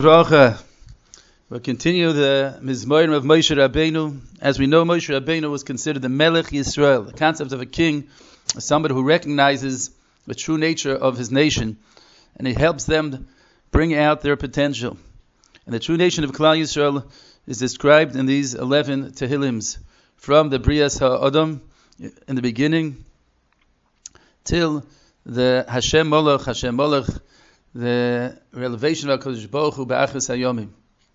Bracha. We'll continue the Mizmorim of Moshe Rabbeinu. As we know, Moshe Rabbeinu was considered the Melech Yisrael, the concept of a king, somebody who recognizes the true nature of his nation, and he helps them bring out their potential. And the true nation of Klal Yisrael is described in these 11 Tehillims, from the Brias HaAdam, in the beginning, till the Hashem Molech, the revelation of HaKadosh Baruch Hu B'Achas HaYomim.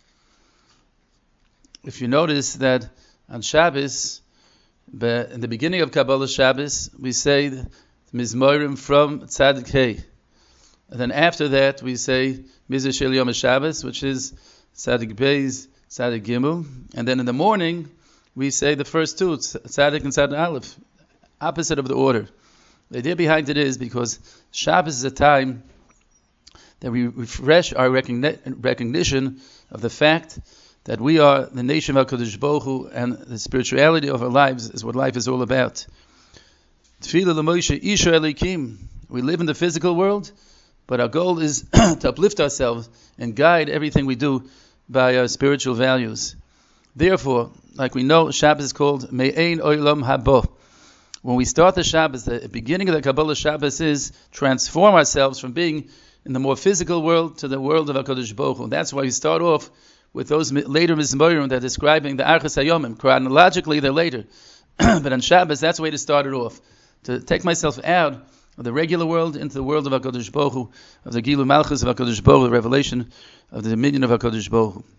If you notice that on Shabbos, in the beginning of Kabbalah Shabbos, we say the Mizmorim from Tzadik Hey. And then after that, we say Mizah Shel Yom HaShabbos, which is Tzadik Beis, Tzadik Gimel. And then in the morning, we say the first two, Tzadik and Tzadik Aleph, opposite of the order. The idea behind it is because Shabbos is a time that we refresh our recognition of the fact that we are the nation of HaKadosh Baruch Hu, and the spirituality of our lives is what life is all about. Tefillah l'Moshe Isha Elikim. We live in the physical world, but our goal is to uplift ourselves and guide everything we do by our spiritual values. Therefore, like we know, Shabbos is called Me'ein Olam Haba. When we start the Shabbos, the beginning of the Kabbalah Shabbos is transform ourselves from being in the more physical world to the world of HaKadosh Baruch Hu. That's why we start off with those later Mizmorim that are describing the Archas HaYomim. Chronologically, they're later. But on Shabbos, that's the way to start it off. To take myself out of the regular world into the world of HaKadosh Baruch Hu, of the Gilu Malchus of HaKadosh Baruch Hu, the revelation of the dominion of HaKadosh Baruch Hu.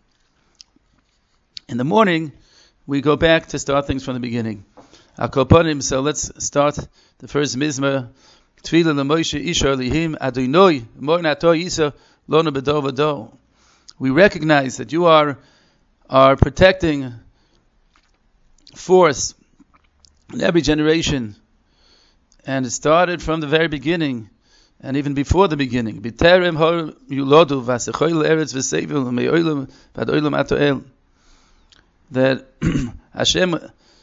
In the morning, we go back to start things from the beginning. Akoponim, so let's start the first Mizmor. Tefillah l'Moshe Isha Elihim Adonai Morn Ato Yisa Lona B'Do V'Do. We recognize that you are our protecting force in every generation, and it started from the very beginning, and even before the beginning. B'terem hor yulodu v'asechoil eretz v'sevil me'olam v'ad olam atoel. That Hashem,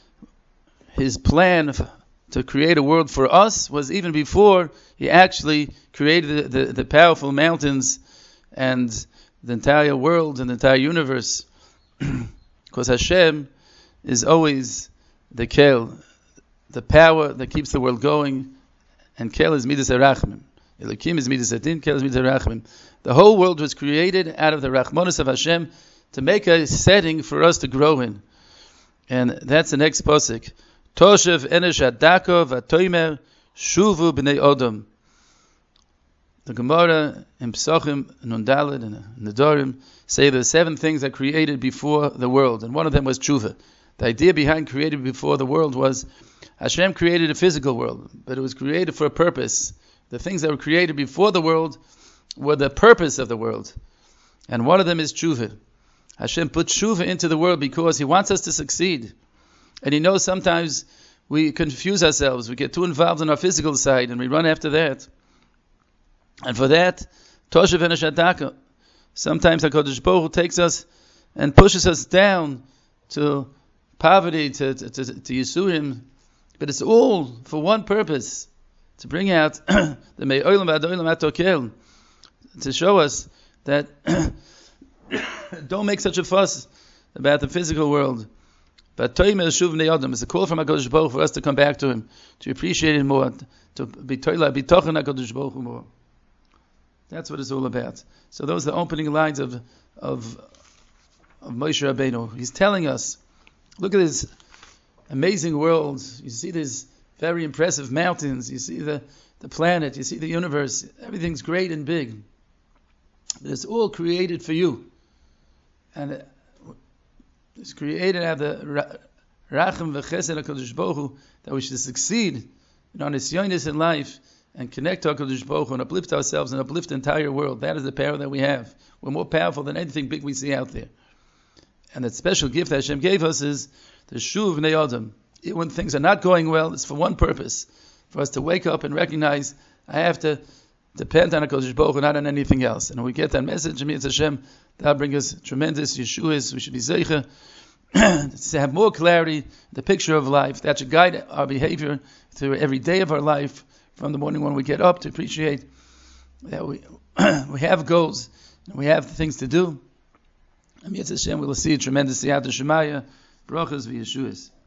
His plan to create a world for us was even before He actually created the powerful mountains and the entire world and the entire universe. Because Hashem is always the Kel, the power that keeps the world going, and Kel is Midas HaRachmim. Elokim is Midas HaDin, Kel is Midas HaRachmim. The whole world was created out of the Rachmanis of Hashem to make a setting for us to grow in. And that's the next pasuk. Toshev enesh adako v'atoimer shuvu b'nei odom. The Gemara in Pesachim, Nundalad, and Nedarim say the 7 things that created before the world, and one of them was tshuva. The idea behind created before the world was Hashem created a physical world, but it was created for a purpose. The things that were created before the world were the purpose of the world, and one of them is tshuva. Hashem put tshuva into the world because He wants us to succeed, and He knows sometimes we confuse ourselves, we get too involved in our physical side, and we run after that. And for that, Toshev Enesh Adaka. Sometimes HaKadosh Baruch Hu takes us and pushes us down to poverty, to Yisurim. But it's all for one purpose, to bring out the Me'olam V'ad Olam Atokel, to show us that don't make such a fuss about the physical world. But Toimer Shuv B'nei Adam is a call from HaKadosh Baruch Hu for us to come back to Him, to appreciate Him more, to be Toila, be Tochen HaKadosh Baruch Hu more. That's what it's all about. So those are the opening lines of Moshe Rabbeinu. He's telling us, look at this amazing world. You see these very impressive mountains. You see the planet. You see the universe. Everything's great and big. But it's all created for you. And it's created out of the Rachem V'Chesed HaKadosh Baruch Hu, that we should succeed in our nisyonis in life, and connect to HaKadosh Baruch Hu and uplift ourselves and uplift the entire world. That is the power that we have. We're more powerful than anything big we see out there. And that special gift that Hashem gave us is the Shuv B'nei Adam. When things are not going well, it's for one purpose, for us to wake up and recognize I have to depend on HaKadosh Baruch Hu, not on anything else. And when we get that message, It's Hashem, that'll bring us tremendous Yeshuas. We should be Zeicha to have more clarity, the picture of life. That should guide our behavior through every day of our life, from the morning when we get up, to appreciate that we have goals We have things to do. And Yitzhak Hashem will see tremendous siyata shemaya, brachas v'yeshuas.